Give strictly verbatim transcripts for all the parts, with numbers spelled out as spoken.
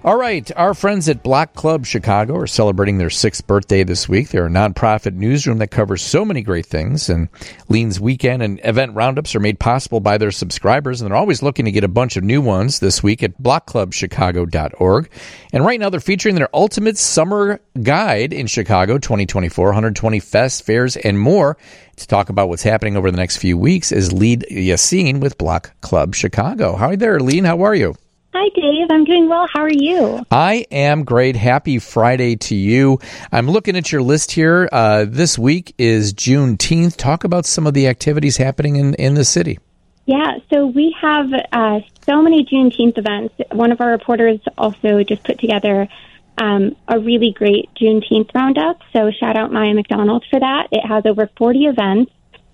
All right, our friends at Block Club Chicago are celebrating their sixth birthday this week. They're a nonprofit newsroom that covers so many great things, and Lean's weekend and event roundups are made possible by their subscribers, and they're always looking to get a bunch of new ones this week at block club chicago dot org. And right now they're featuring their ultimate summer guide in Chicago twenty twenty-four, one hundred twenty fests, fairs, and more. To talk about what's happening over the next few weeks is Lean Yassin with Block Club Chicago. Hi there, Lean. How are you? Hi, Dave. I'm doing well. How are you? I am great. Happy Friday to you. I'm looking at your list here. Uh, this week is Juneteenth. Talk about some of the activities happening in, in the city. Yeah, so we have uh, so many Juneteenth events. One of our reporters also just put together um, a really great Juneteenth roundup. So shout out Maya McDonald for that. It has over forty events.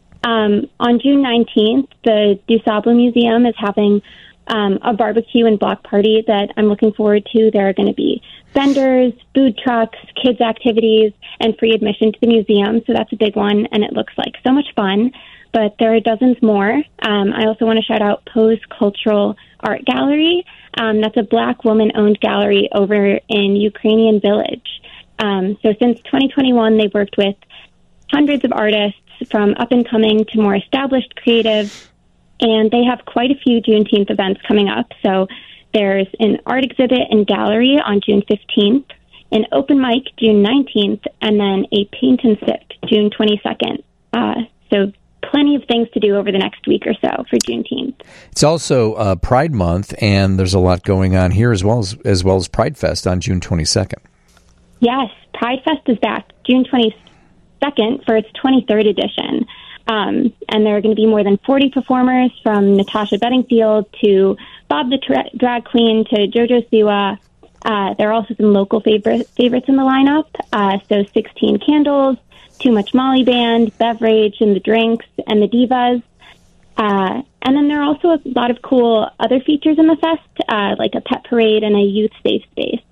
Um, on June nineteenth, the DuSable Museum is having Um, a barbecue and block party that I'm looking forward to. There are going to be vendors, food trucks, kids' activities, and free admission to the museum. So that's a big one, and it looks like so much fun. But there are dozens more. Um, I also want to shout out Pose Cultural Art Gallery. Um, that's a Black woman-owned gallery over in Ukrainian Village. Um, so since twenty twenty-one, they've worked with hundreds of artists from up-and-coming to more established creatives. And they have quite a few Juneteenth events coming up. So there's an art exhibit and gallery on June fifteenth, an open mic June nineteenth, and then a paint and sip June twenty-second. Uh, so plenty of things to do over the next week or so for Juneteenth. It's also uh, Pride Month, and there's a lot going on here as well as as well as Pride Fest on June twenty-second. Yes, Pride Fest is back June twenty-second for its twenty-third edition. Um, and there are going to be more than forty performers, from Natasha Bedingfield to Bob the tra- Drag Queen to JoJo Siwa. Uh, there are also some local favorite, favorites in the lineup. Uh, so sixteen Candles, Too Much Molly Band, Beverage and the Drinks, and the Divas. Uh, and then there are also a lot of cool other features in the fest, uh, like a pet parade and a youth safe space.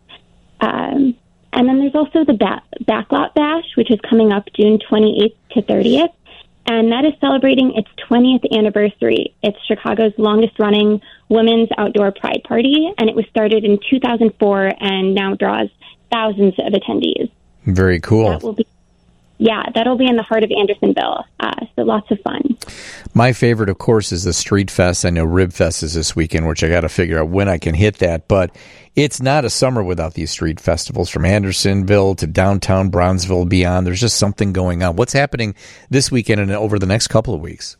Um, and then there's also the ba- Backlot Bash, which is coming up June twenty-eighth to thirtieth. And that is celebrating its twentieth anniversary. It's Chicago's longest-running women's outdoor pride party, and it was started in two thousand four and now draws thousands of attendees. Very cool. That will be, yeah, that'll be in the heart of Andersonville, uh, so lots of fun. My favorite, of course, is the Street Fest. I know Rib Fest is this weekend, which I got to figure out when I can hit that, but it's not a summer without these street festivals, from Andersonville to downtown Bronzeville beyond. There's just something going on. What's happening this weekend and over the next couple of weeks?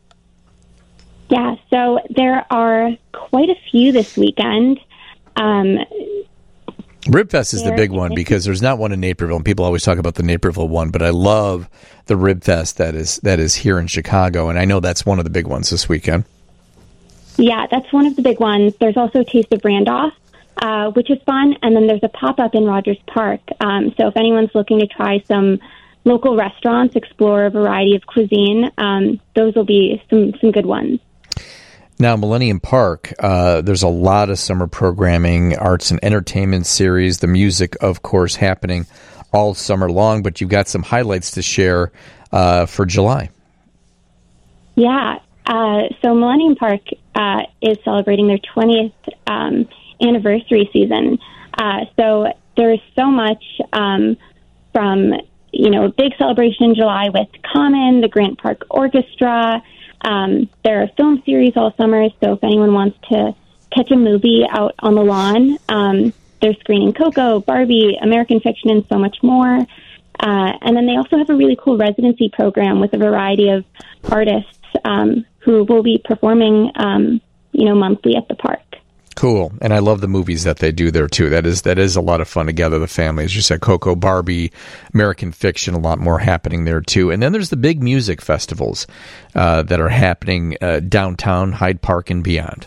Yeah, so there are quite a few this weekend. Um, Ribfest is the big one because there's not one in Naperville, and people always talk about the Naperville one, but I love the Ribfest that is that is here in Chicago, and I know that's one of the big ones this weekend. Yeah, that's one of the big ones. There's also Taste of Randolph, uh, which is fun, and then there's a pop-up in Rogers Park. Um, so if anyone's looking to try some local restaurants, explore a variety of cuisine, um, those will be some, some good ones. Now, Millennium Park, uh, there's a lot of summer programming, arts and entertainment series, the music, of course, happening all summer long, but you've got some highlights to share uh, for July. Yeah, uh, so Millennium Park uh, is celebrating their twentieth um, anniversary season. Uh, so there's so much um, from, you know, a big celebration in July with Common, the Grant Park Orchestra. Um, there are film series all summer, so if anyone wants to catch a movie out on the lawn, um, they're screening Coco, Barbie, American Fiction, and so much more. Uh, and then they also have a really cool residency program with a variety of artists um, who will be performing, um, you know, monthly at the park. Cool. And I love the movies that they do there, too. That is that is a lot of fun to gather the family. As you said, Coco, Barbie, American Fiction, a lot more happening there, too. And then there's the big music festivals uh, that are happening uh, downtown, Hyde Park, and beyond.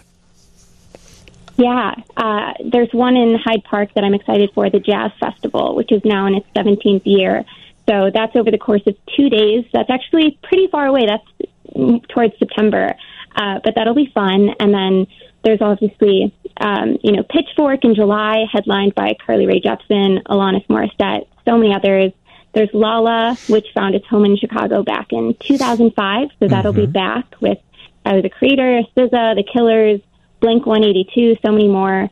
Yeah. Uh, there's one in Hyde Park that I'm excited for, the Jazz Festival, which is now in its seventeenth year. So that's over the course of two days. That's actually pretty far away. That's towards September. Uh, but that'll be fun. And then there's obviously, um, you know, Pitchfork in July, headlined by Carly Rae Jepsen, Alanis Morissette, so many others. There's Lala, which found its home in Chicago back in two thousand five, so that'll mm-hmm. be back with Tyler, the Creator, S Z A, The Killers, Blink one eighty-two, so many more.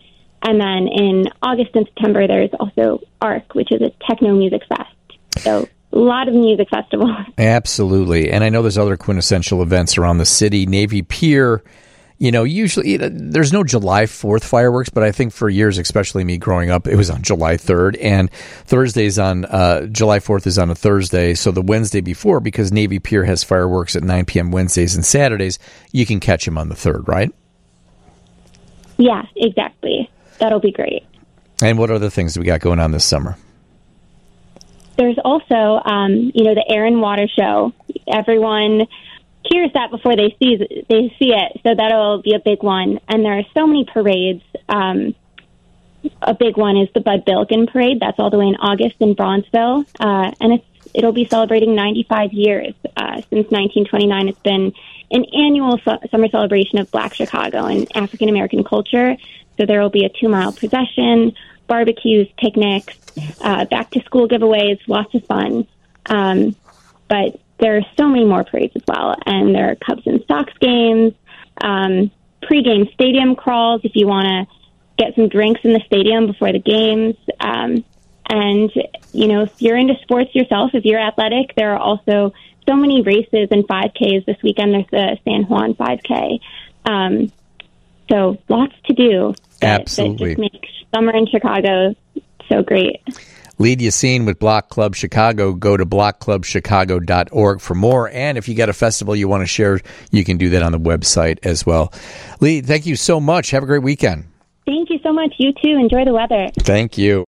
And then in August and September, there's also ARC, which is a techno music fest. So a lot of music festivals. Absolutely. And I know there's other quintessential events around the city. Navy Pier, you know, usually there's no July fourth fireworks, but I think for years, especially me growing up, it was on July third. And Thursday's on, uh, July fourth is on a Thursday. So the Wednesday before, because Navy Pier has fireworks at nine p.m. Wednesdays and Saturdays, you can catch them on the third, right? Yeah, exactly. That'll be great. And what other things do we got going on this summer? There's also, um, you know, the Air and Water Show. Everyone hears that before they see they see it, so that'll be a big one. And there are so many parades. Um, a big one is the Bud Billiken Parade. That's all the way in August in Bronzeville, uh, and it's it'll be celebrating ninety-five years uh, since nineteen twenty-nine. It's been an annual su- summer celebration of Black Chicago and African American culture. So there will be a two-mile procession, barbecues, picnics, uh, back-to-school giveaways, lots of fun. Um, but there are so many more parades as well, and there are Cubs and Sox games, um, pre-game stadium crawls if you want to get some drinks in the stadium before the games. Um, and, you know, if you're into sports yourself, if you're athletic, there are also so many races and five Ks this weekend. There's the San Juan five K. Um, so lots to do. That, Absolutely. That just makes summer in Chicago so great. Lead Yassine with Block Club Chicago. Go to block club chicago dot org for more. And if you got a festival you want to share, you can do that on the website as well. Lee, thank you so much. Have a great weekend. Thank you so much. You too. Enjoy the weather. Thank you.